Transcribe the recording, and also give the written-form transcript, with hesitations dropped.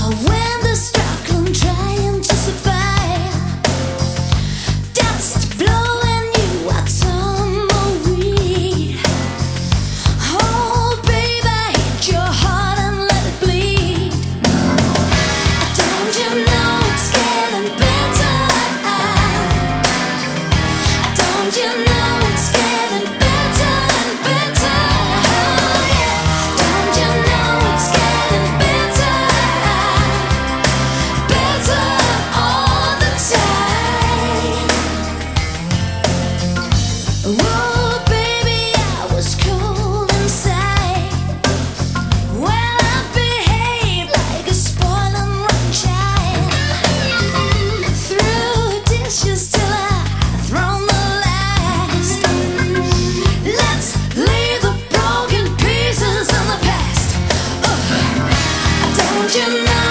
When the struggling trying to survive, dust blowing you out tumbleweed. Oh baby, hit your heart and let it bleed. Don't you know it's getting better? Don't you know it's getting better and better? Oh yeah. Don't you know it's getting better, better all the time? Oh baby, I was cold inside when I behaved like a spoiled and rotten child. Threw dishes till I thrown the last. Let's leave the broken pieces in the past. Don't you know